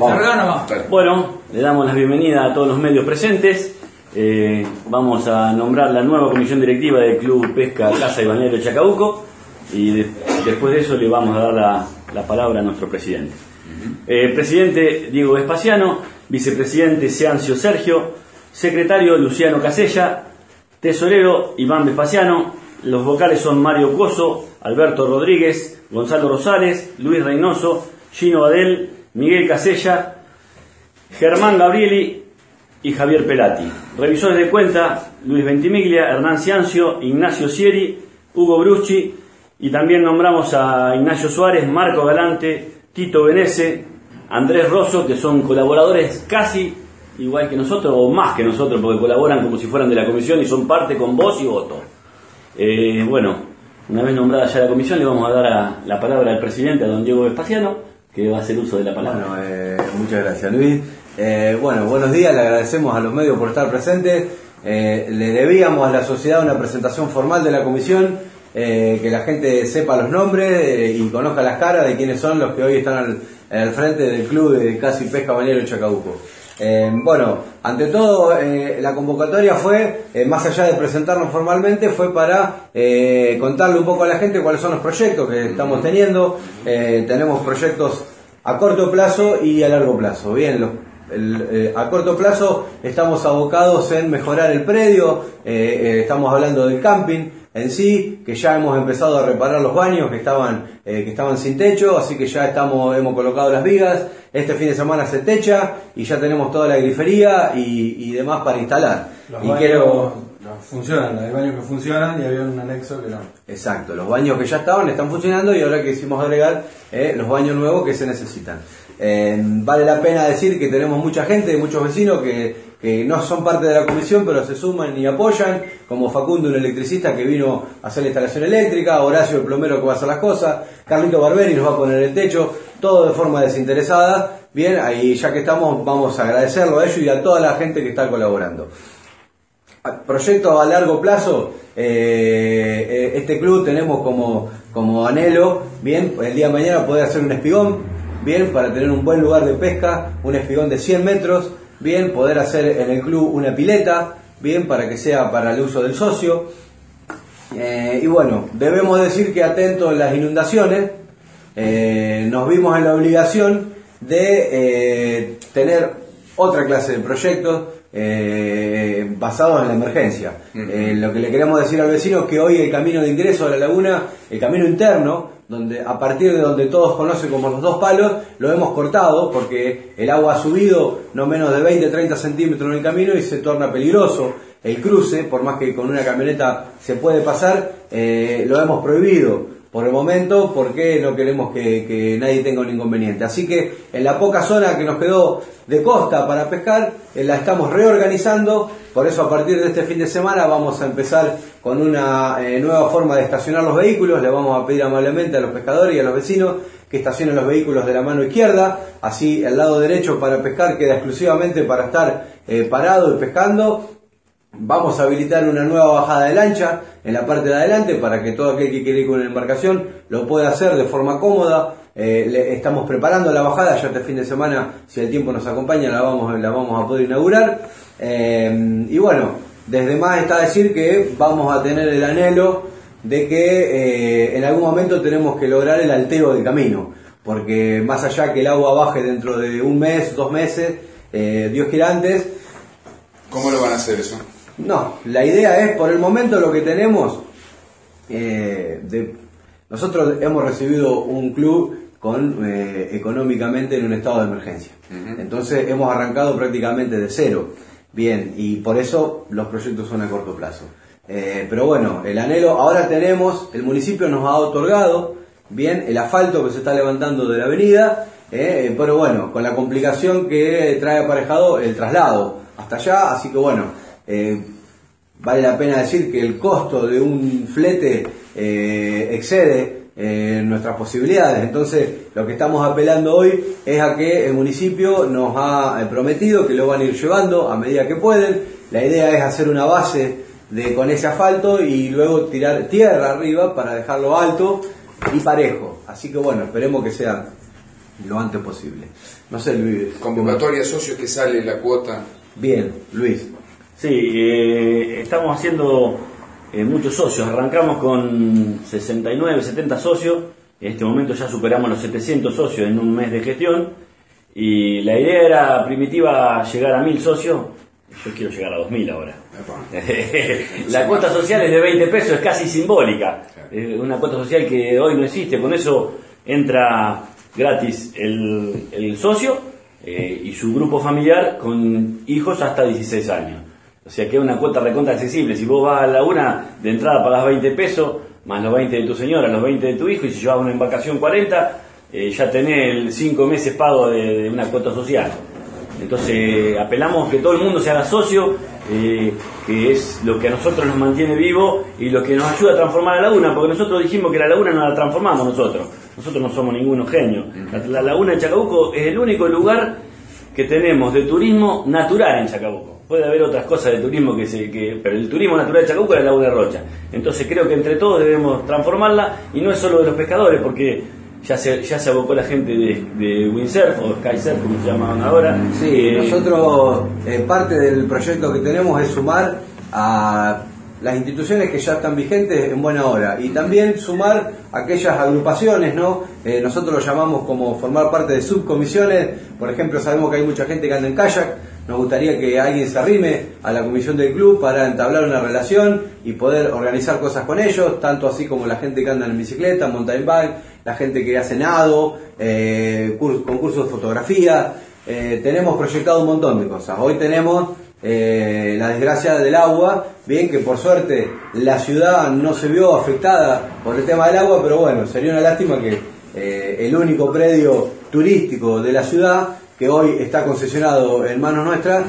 Bueno, le damos la bienvenida a todos los medios presentes. Vamos a nombrar la nueva comisión directiva del Club Pesca Casa y Balneario Chacabuco y después de eso le vamos a dar la palabra a nuestro presidente. Presidente Diego Vespasiano, vicepresidente Seancio Sergio, secretario Luciano Casella, tesorero Iván Vespasiano, los vocales son Mario Coso, Alberto Rodríguez, Gonzalo Rosales, Luis Reynoso, Gino Badel, Miguel Casella, Germán Gabrieli y Javier Pelati. Revisores de cuenta, Luis Ventimiglia, Hernán Ciancio, Ignacio Sieri, Hugo Brucci, y también nombramos a Ignacio Suárez, Marco Galante, Tito Benese, Andrés Rosso, que son colaboradores casi igual que nosotros, o más que nosotros, porque colaboran como si fueran de la comisión y son parte con voz y voto. Bueno, una vez nombrada ya la comisión, le vamos a dar la palabra al presidente, a don Diego Vespasiano, que va a hacer uso de la palabra. Bueno, muchas gracias, Luis. Bueno, buenos días, le agradecemos a los medios por estar presentes. Le debíamos a la sociedad una presentación formal de la comisión, que la gente sepa los nombres y conozca las caras de quiénes son los que hoy están al frente del Club de Casa y Pesca Balneario Chacabuco. Bueno, ante todo, la convocatoria fue, más allá de presentarnos formalmente, fue para contarle un poco a la gente cuáles son los proyectos que estamos teniendo. Tenemos proyectos a corto plazo y a largo plazo. Bien, a corto plazo estamos abocados en mejorar el predio, estamos hablando del camping en sí, que ya hemos empezado a reparar los baños que estaban sin techo, así que ya hemos colocado las vigas. Este fin de semana se techa y ya tenemos toda la grifería y demás para instalar. Los baños funcionan, hay baños que funcionan y había un anexo que no. Exacto, los baños que ya están funcionando y ahora quisimos agregar los baños nuevos que se necesitan. Vale la pena decir que tenemos mucha gente, muchos vecinos que no son parte de la comisión pero se suman y apoyan, como Facundo, un electricista que vino a hacer la instalación eléctrica, Horacio, el plomero que va a hacer las cosas, Carlito Barberi nos va a poner el techo, todo de forma desinteresada. Bien, ahí ya que estamos vamos a agradecerlo a ellos y a toda la gente que está colaborando. Proyecto a largo plazo, este club tenemos como anhelo, bien, el día de mañana poder hacer un espigón, bien, para tener un buen lugar de pesca, un espigón de 100 metros, bien, poder hacer en el club una pileta, bien, para que sea para el uso del socio. Y bueno, debemos decir que atento a las inundaciones, nos vimos en la obligación de tener otra clase de proyectos basados en la emergencia. Lo que le queremos decir al vecino es que hoy el camino de ingreso a la laguna, el camino interno, donde a partir de donde todos conocen como los dos palos, lo hemos cortado porque el agua ha subido no menos de 20-30 centímetros en el camino y se torna peligroso el cruce, por más que con una camioneta se puede pasar, lo hemos prohibido por el momento porque no queremos que nadie tenga un inconveniente. Así que en la poca zona que nos quedó de costa para pescar, la estamos reorganizando. Por eso a partir de este fin de semana vamos a empezar con una nueva forma de estacionar los vehículos. Le vamos a pedir amablemente a los pescadores y a los vecinos que estacionen los vehículos de la mano izquierda. Así el lado derecho para pescar queda exclusivamente para estar parado y pescando. Vamos a habilitar una nueva bajada de lancha en la parte de adelante para que todo aquel que quiera ir con una embarcación lo pueda hacer de forma cómoda. Estamos preparando la bajada, ya este fin de semana, si el tiempo nos acompaña, la vamos a poder inaugurar. Y bueno, desde más está decir que vamos a tener el anhelo de que en algún momento tenemos que lograr el alteo del camino, porque más allá que el agua baje dentro de un mes, 2 meses, Dios quiera antes. ¿Cómo lo van a hacer eso? No, la idea es, por el momento lo que tenemos, nosotros hemos recibido un club económicamente en un estado de emergencia. Entonces hemos arrancado prácticamente de cero. Bien, y por eso los proyectos son a corto plazo. Pero bueno, el anhelo, ahora tenemos, el municipio nos ha otorgado, bien, el asfalto que se está levantando de la avenida, pero bueno, con la complicación que trae aparejado el traslado hasta allá, así que bueno, vale la pena decir que el costo de un flete excede nuestras posibilidades. Entonces lo que estamos apelando hoy es a que el municipio nos ha prometido que lo van a ir llevando a medida que pueden. La idea es hacer una base con ese asfalto y luego tirar tierra arriba para dejarlo alto y parejo. Así que bueno, esperemos que sea lo antes posible. No sé, Luis. Convocatoria socios, que sale la cuota. Bien, Luis. Sí, estamos haciendo muchos socios. Arrancamos con 69, 70 socios. En este momento ya superamos los 700 socios en un mes de gestión. Y la idea era primitiva llegar a 1000 socios. Yo quiero llegar a 2000 ahora. La cuota social es de 20 pesos, es casi simbólica. Una cuota social que hoy no existe. Con eso entra gratis el socio y su grupo familiar con hijos hasta 16 años. O sea que es una cuota recontra accesible. Si vos vas a la laguna, de entrada pagás 20 pesos, más los 20 de tu señora, los 20 de tu hijo, y si llevas una embarcación 40, ya tenés 5 meses pago de una cuota social. Entonces apelamos que todo el mundo se haga socio, que es lo que a nosotros nos mantiene vivos y lo que nos ayuda a transformar la laguna, porque nosotros dijimos que la laguna no la transformamos nosotros no somos ningunos genios. La laguna de Chacabuco es el único lugar que tenemos de turismo natural en Chacabuco. Puede haber otras cosas de turismo pero el turismo natural de Chacabuco es la laguna de Rocha. Entonces creo que entre todos debemos transformarla, y no es solo de los pescadores, porque ya se abocó la gente de Windsurf o Skysurf, como se llaman ahora. Sí, nosotros parte del proyecto que tenemos es sumar a las instituciones que ya están vigentes en buena hora, y también sumar aquellas agrupaciones, ¿no? Nosotros lo llamamos como formar parte de subcomisiones. Por ejemplo, sabemos que hay mucha gente que anda en kayak. Nos gustaría que alguien se arrime a la comisión del club para entablar una relación y poder organizar cosas con ellos, tanto así como la gente que anda en bicicleta, mountain bike, la gente que hace nado, concursos de fotografía. Tenemos proyectado un montón de cosas. Hoy tenemos la desgracia del agua, bien que por suerte la ciudad no se vio afectada por el tema del agua, pero bueno, sería una lástima que el único predio turístico de la ciudad, que hoy está concesionado en manos nuestras,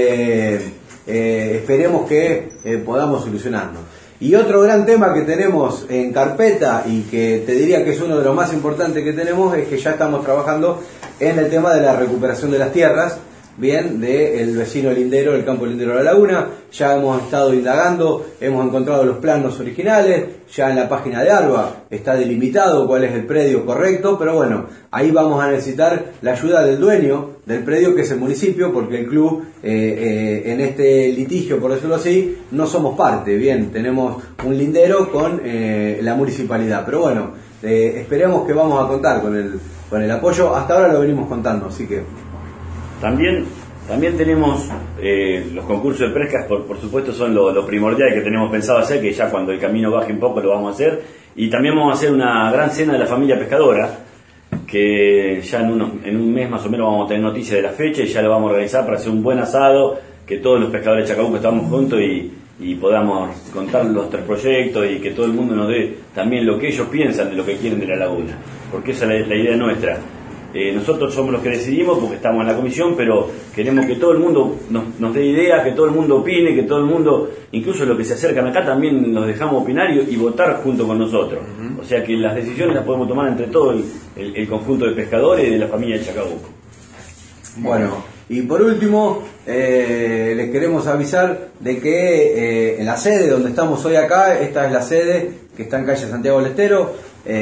esperemos que podamos solucionarlo. Y otro gran tema que tenemos en carpeta, y que te diría que es uno de los más importantes que tenemos, es que ya estamos trabajando en el tema de la recuperación de las tierras, bien, del vecino lindero, el campo lindero de la laguna. Ya hemos estado indagando, hemos encontrado los planos originales, ya en la página de ARBA está delimitado cuál es el predio correcto, pero bueno, ahí vamos a necesitar la ayuda del dueño del predio, que es el municipio, porque el club en este litigio, por decirlo así, no somos parte. Bien, tenemos un lindero con la municipalidad, pero bueno, esperemos que vamos a contar con el apoyo. Hasta ahora lo venimos contando, así que... También tenemos los concursos de pescas, por supuesto son lo primordial que tenemos pensado hacer, que ya cuando el camino baje un poco lo vamos a hacer. Y también vamos a hacer una gran cena de la familia pescadora, que ya en un mes más o menos vamos a tener noticias de la fecha, y ya lo vamos a organizar para hacer un buen asado, que todos los pescadores de Chacabuco estamos juntos y podamos contar los 3 proyectos, y que todo el mundo nos dé también lo que ellos piensan de lo que quieren de la laguna, porque esa es la idea nuestra. Nosotros somos los que decidimos porque estamos en la comisión, pero queremos que todo el mundo nos dé ideas, que todo el mundo opine, que todo el mundo, incluso los que se acercan acá, también los dejamos opinar y votar junto con nosotros. O sea que las decisiones las podemos tomar entre todo el conjunto de pescadores y de la familia de Chacabuco. Bueno, y por último, les queremos avisar de que en la sede donde estamos hoy acá, esta es la sede que está en calle Santiago del Estero.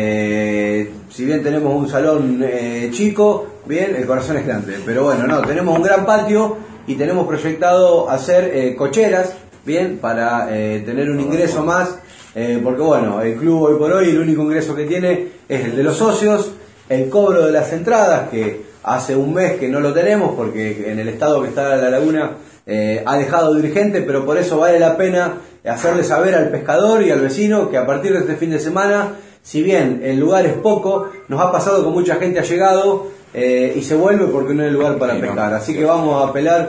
Si bien tenemos un salón chico, bien, el corazón es grande, pero bueno, no, tenemos un gran patio y tenemos proyectado hacer cocheras, bien, para tener un ingreso más, porque bueno, el club hoy por hoy el único ingreso que tiene es el de los socios, el cobro de las entradas, que hace un mes que no lo tenemos porque en el estado que está la laguna ha dejado de ir gente, pero por eso vale la pena hacerle saber al pescador y al vecino que a partir de este fin de semana, si bien el lugar es poco, nos ha pasado que mucha gente ha llegado y se vuelve porque no hay lugar para pescar. Así que vamos a apelar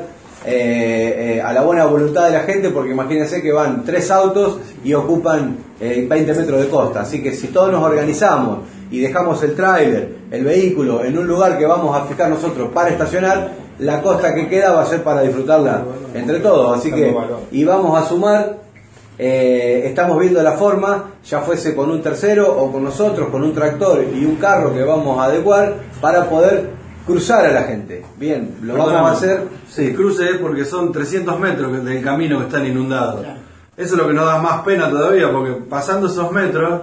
a la buena voluntad de la gente, porque imagínense que van 3 autos y ocupan 20 metros de costa. Así que si todos nos organizamos y dejamos el tráiler, el vehículo, en un lugar que vamos a fijar nosotros para estacionar, la costa que queda va a ser para disfrutarla entre todos. Así que, y vamos a sumar. Estamos viendo la forma, ya fuese con un tercero o con nosotros, con un tractor y un carro que vamos a adecuar para poder cruzar a la gente. Bien, lo vamos a hacer. Sí, cruce es porque son 300 metros del camino que están inundados. Eso es lo que nos da más pena todavía, porque pasando esos metros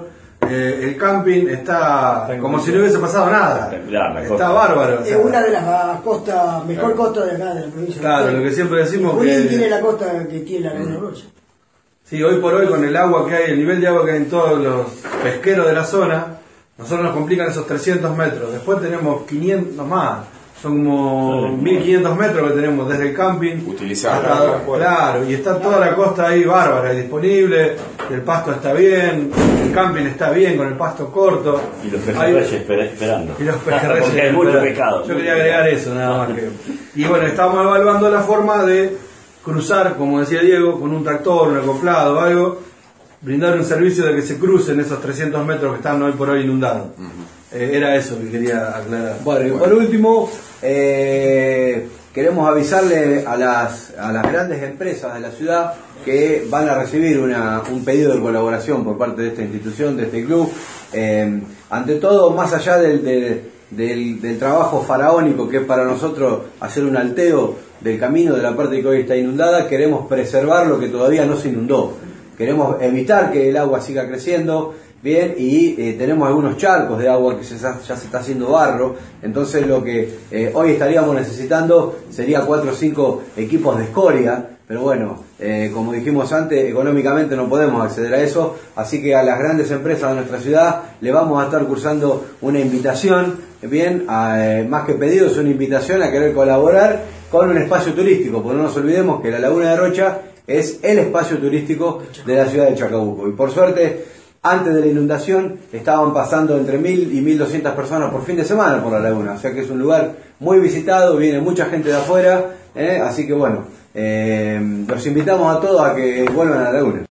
El camping está como si no hubiese pasado nada. Espectacular, la Está costa. bárbaro. o Es sea, una de las costas, mejor costa de acá de la provincia. Claro, lo que siempre decimos Junín tiene que la costa que tiene la Laguna Rocha. sí, hoy por hoy con el agua que hay, el nivel de agua que hay en todos los pesqueros de la zona, nosotros nos complican esos 300 metros. Después tenemos 500 más. Son como 1500 metros que tenemos desde el camping Utilizable. claro, y está toda la costa ahí bárbara y disponible, el pasto está bien, el camping está bien con el pasto corto. Y los pejerreyes esperando. Y los pejerreyes Porque hay mucho esperando. pescado. Yo quería agregar eso nada más que. Y bueno, estamos evaluando la forma de cruzar, como decía Diego, con un tractor, un acoplado o algo, brindar un servicio de que se crucen esos 300 metros que están hoy por hoy inundados. Era eso que quería aclarar. Bueno, y por último, queremos avisarle a las grandes empresas de la ciudad que van a recibir un pedido de colaboración por parte de esta institución, de este club. Ante todo, más allá del trabajo faraónico que es para nosotros hacer un alteo del camino de la parte que hoy está inundada, queremos preservar lo que todavía no se inundó. Queremos evitar que el agua siga creciendo. Bien, y tenemos algunos charcos de agua que ya se está haciendo barro, entonces lo que hoy estaríamos necesitando sería 4 o 5 equipos de escoria, pero bueno, como dijimos antes, económicamente no podemos acceder a eso, así que a las grandes empresas de nuestra ciudad le vamos a estar cursando una invitación, bien, más que pedido, es una invitación a querer colaborar con un espacio turístico, porque no nos olvidemos que la Laguna de Rocha es el espacio turístico de la ciudad de Chacabuco, y por suerte, antes de la inundación estaban pasando entre 1000 y 1200 personas por fin de semana por la laguna, o sea que es un lugar muy visitado, viene mucha gente de afuera, así que bueno, los invitamos a todos a que vuelvan a la laguna.